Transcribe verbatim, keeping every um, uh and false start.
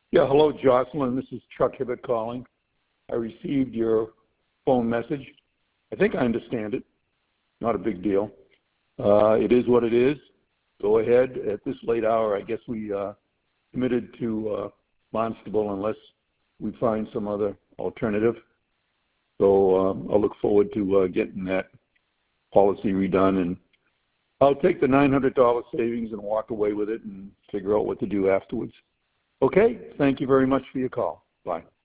Yeah, hello, Jocelyn. This is Chuck Hibbett calling. I received your phone message. I think I understand it. Not a big deal. Uh, it is what it is. Go ahead. At this late hour, I guess we uh, committed to uh, Barnstable unless we find some other alternative. So um, I'll look forward to uh, getting that policy redone, and I'll take the nine hundred dollars savings and walk away with it and figure out what to do afterwards. Okay, thank you very much for your call. Bye.